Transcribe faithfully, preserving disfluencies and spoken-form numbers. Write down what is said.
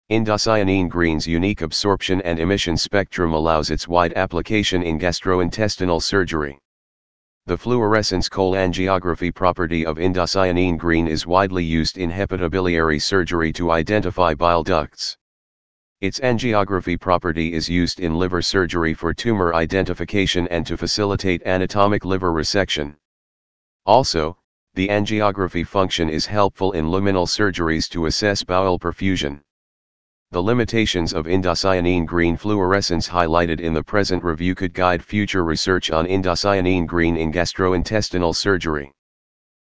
Indocyanine green's unique absorption and emission spectrum allows its wide application in gastrointestinal surgery. The fluorescence cholangiography property of indocyanine green is widely used in hepatobiliary surgery to identify bile ducts. Its angiography property is used in liver surgery for tumor identification and to facilitate anatomic liver resection. Also, the angiography function is helpful in luminal surgeries to assess bowel perfusion. The limitations of indocyanine green fluorescence highlighted in the present review could guide future research on indocyanine green in gastrointestinal surgery.